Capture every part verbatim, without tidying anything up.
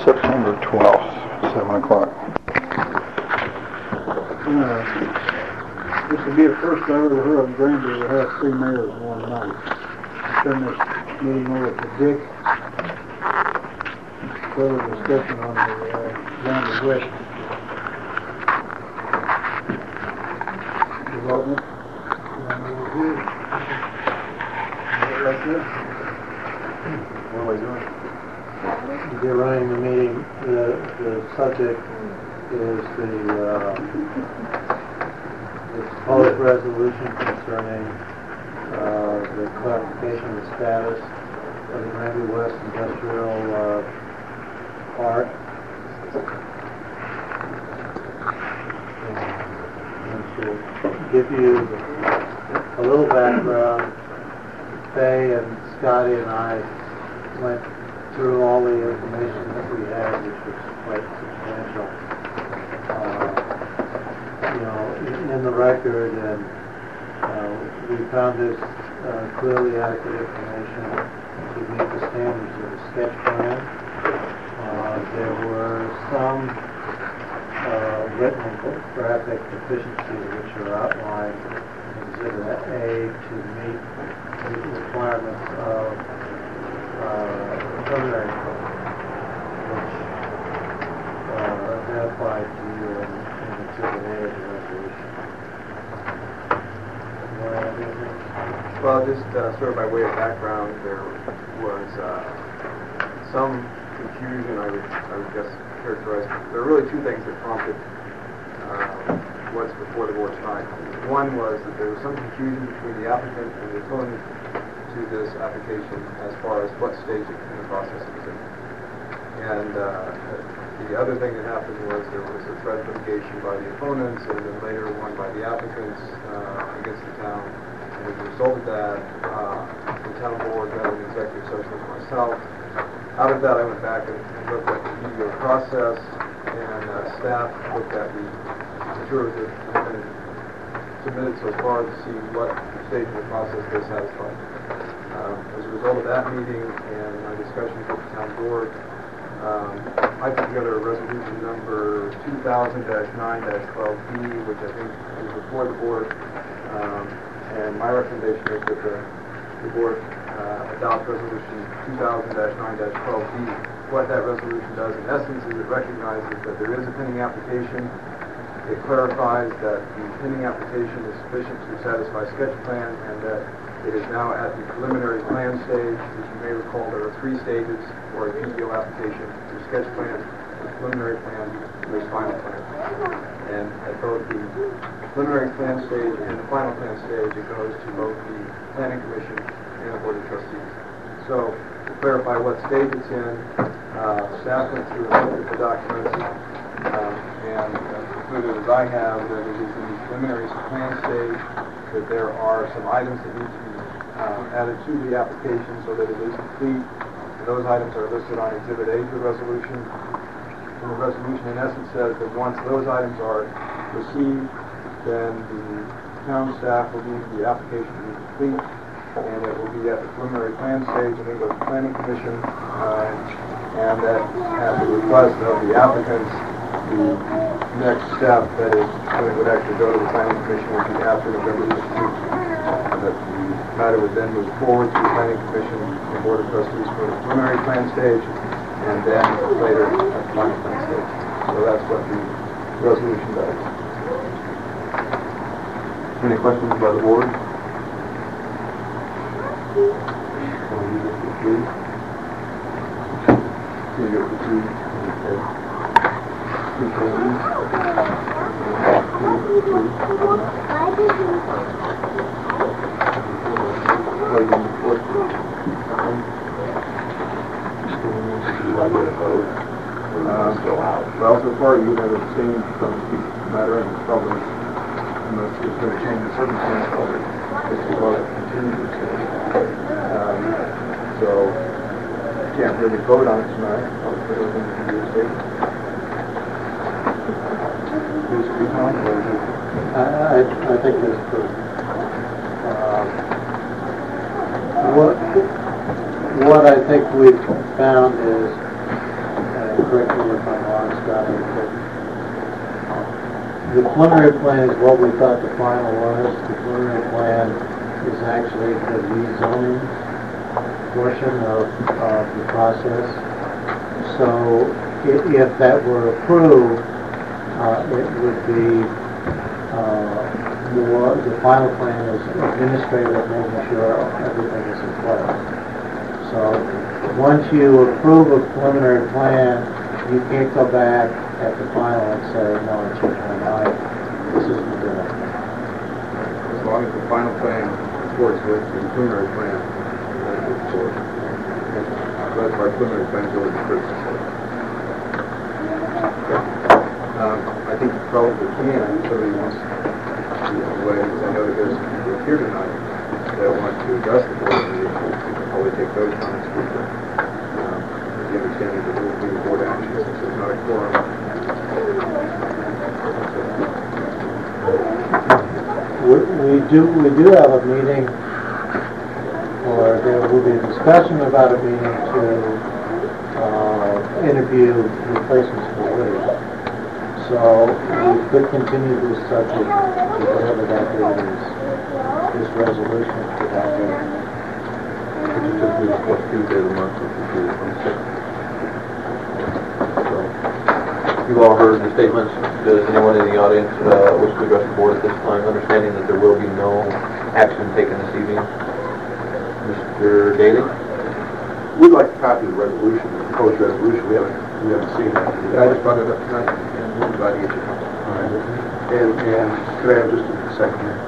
September twelfth, seven o'clock. Uh, this will be the first I've ever heard of Granby to have three mayors in one night. I turned this meeting over to Dick. Further discussion on the uh, Granby West development. Like this. What am I doing? You're running the meeting. The, the subject is the, uh, the proposed resolution concerning uh, the clarification of the status of the Granby West Industrial uh, Park. And to give you a little background, Faye and Scotty and I went through all the information that we had, which was quite substantial. Uh, you know, in, in the record, and uh, we found this uh, clearly adequate information to meet the standards of the sketch plan. Uh, there were some uh, written and graphic deficiencies which are outlined in Exhibit A to meet the requirements of uh, preliminary code, which uh, identified to you in, in Exhibit A of the resolution. You want to add anything? Well, just uh, sort of by way of background, there was uh, some confusion, I would, I would just characterize. There are really two things that prompted uh, what's before the board tonight. One was that there was some confusion between the applicant and the opponent to this application as far as what stage in the process it was in. And uh, the other thing that happened was there was a threat of litigation by the opponents and then later one by the applicants uh, against the town. And as a result of that, uh, the town board had an executive session with myself. Out of that, I went back and, and looked at the E D O process, and uh, staff looked at the materials that had been submitted so far to see what stage of the process they satisfied. Um, as a result of that meeting and my discussions with the town board, um, I put together a resolution number two thousand dash nine dash twelve B, which I think is before the board, um, and my recommendation is that the, the board uh, adopt resolution two thousand dash nine dash twelve B. What that resolution does, in essence, is it recognizes that there is a pending application. It clarifies that the pending application is sufficient to satisfy sketch plan and that it is now at the preliminary plan stage. As you may recall, there are three stages for a P D O application. There's sketch plan, there's preliminary plan, and there's final plan. And at both the preliminary plan stage and the final plan stage, it goes to both the Planning Commission and the Board of Trustees. So, to clarify what stage it's in, uh, staff went through and looked at the documents um, and uh, concluded, as I have, that it is in the preliminary plan stage, that there are some items that need to be uh, added to the application so that it is complete. And those items are listed on Exhibit A to the resolution. And the resolution, in essence, says that once those items are received, then the town staff will deem the application to be complete, and it will be at the preliminary plan stage, and then go to the Planning Commission, uh, and that at the request of the applicants, the next step, that is, when it would actually go to the Planning Commission, would be after November fifteenth, and that the matter would then move forward to the Planning Commission and the Board of Trustees for the preliminary plan stage, and then later at the final plan stage. So that's what the resolution does. Any questions by the board? Can you get the three? Well, so far you have abstained from the matter, and probably unless it's going to change the circumstance, probably it's going to continue to stay. Um, so you can't really vote on it tonight. I'll put everything in your statement. Please speak on it, or is it? I, I think that's true. Uh, what, what I think we've found is uh, correct me if I'm wrong, Scott, but the preliminary plan is what we thought the final was. The preliminary plan is actually the rezoning portion of, of the process. So if, if that were approved, uh, it would be uh, more, the final plan is administrative, making sure everything is in place. So once you approve a preliminary plan, you can't go back at the final and say, no, I changed my mind, this isn't good enough. As long as the final plan supports with the preliminary plan, that's good for it. That's why preliminary plan is always critical. Um, I think you probably can, if somebody wants to be away, because I know that there's some people here tonight that want to address the board meeting. You can probably take those comments with them. Um, with the understanding that there will be board action since there's not a quorum. We, we do we do have a meeting, or there will be a discussion about a meeting to uh, interview replacements for Woody. So we could continue this subject to whatever that date is, this resolution for that date. Which is just the fourth Tuesday of the month, which is the twenty-sixth. So, You've all heard the statements. Does anyone in the audience uh, wish to address the board at this time, understanding that there will be no action taken this evening? Mister Daly? We'd like a copy of the resolution, the proposed resolution. We haven't, we haven't seen that. I just brought it up tonight, and we'll glad to get your comment. All right. And, and could I have just a second here?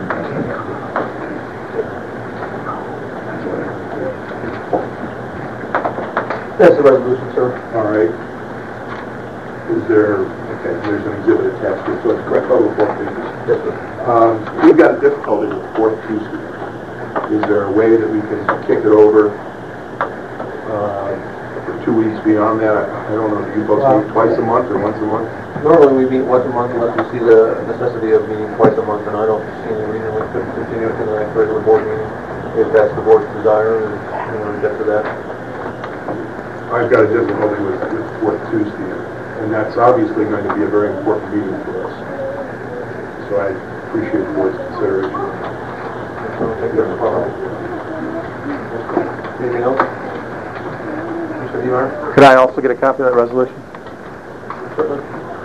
That's the resolution, sir. All right. Is there, okay, there's an exhibit attached to it, so it's correct, all the four pages. Yes, sir. Um, we've got a difficulty with the fourth Tuesday. Is there a way that we can kick it over uh, for two weeks beyond that? I, I don't know, do you folks meet twice a month or once a month? Normally we meet once a month unless we see the necessity of meeting twice a month, and I don't see any reason we couldn't continue to the next regular board meeting if that's the board's desire and you want to get to that. I've got a difficulty with, with fourth Tuesday, and that's obviously going to be a very important meeting for us. So I appreciate the board's consideration. I'll take that problem. Anything else? Mister Demeyer? Could I also get a copy of that resolution? Certainly.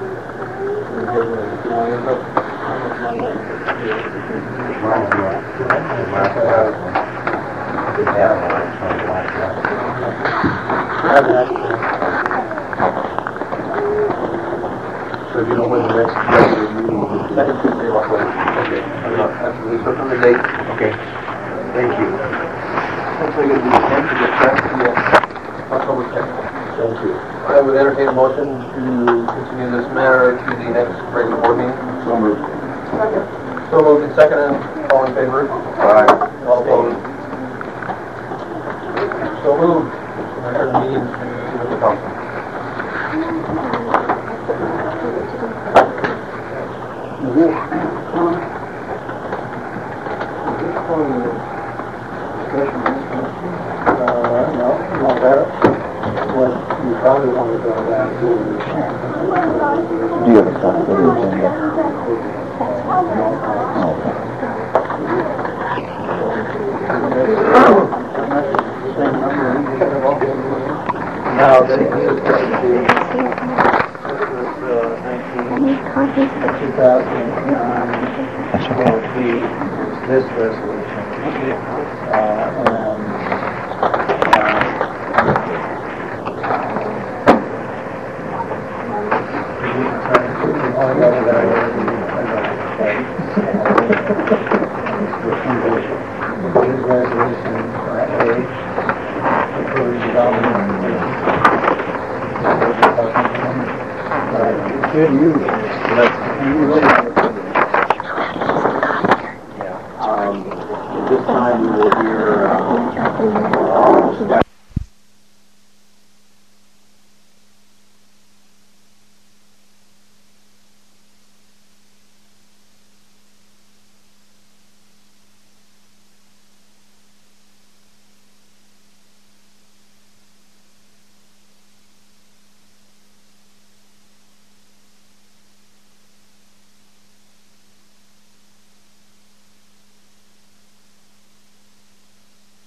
So do you know when the next regular meeting will be? Second Tuesday of October. Okay. I'm not absolutely certain on the date. Okay. Thank you. Hopefully it'll be the tenth to get back to uh, October tenth. Thank you. I would entertain a motion to continue this matter to the next regular board meeting. So moved. So moved and seconded. All in favor? Aye. All opposed? So moved. I heard the meeting to Mister Thompson. Probably want to go back to Do you have a copy of the agenda? Now, this is the, this was nineteen, two thousand nine, this resolution. Uh, and, This resolution, A, approving development. Good, you.